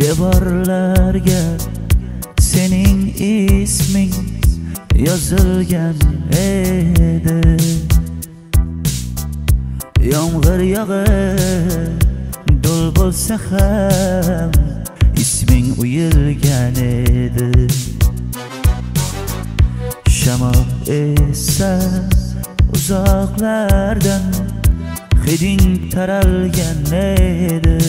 devorlarga sening isming yozilgan edi. Yomg'ir yog'ib do'l bo'lsa ham isming uyilgan edi. Shamol esa uzoqlardan hiding taralgan edi.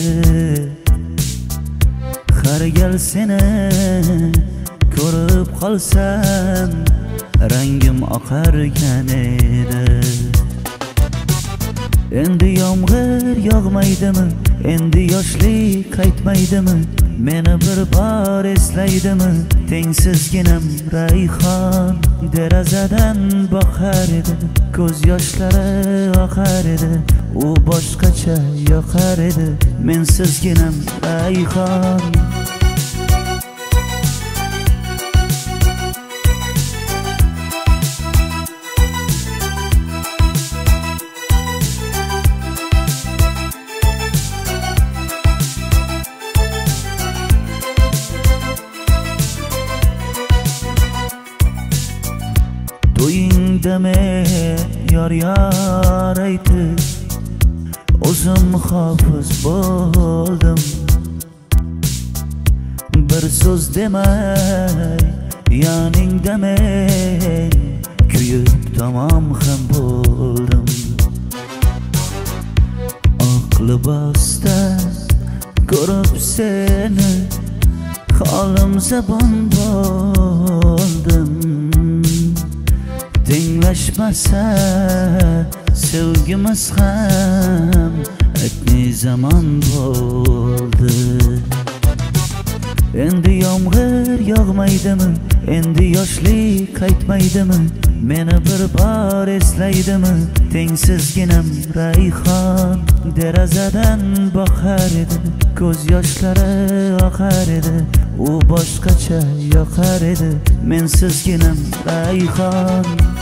Har gal seni ko'rib qolsam rangim oqargan edi. Endi yomg'ir yog'maydimi, endi yoshlik qaytmaydimi, meni bir bor eslaydimi? Tengsizginam rayhon derazadan boqar edi, ko'z yoshlari oqar edi, u boshqacha yoqar edi. Mensizginam rayhon to'yingdami yor aytib o'zim hofiz bo'ldim. Bir so'z demay yoningda men kuyib tamom ham bo'ldim. Oq libosda ko'rib seni holim zabon bo'ldim. Tenglashmasa sevgimiz ham aytni zamon bo'ldi. Endi yomg'ir yog'maydimi, endi yoshlik qaytmaydimi, meni bir bor eslaydimi? Tengsizginam rayhon derazadan boqar edi, ko'z yoshlari oqar edi, u boshqacha yoqar edi. Mensizginam rayhon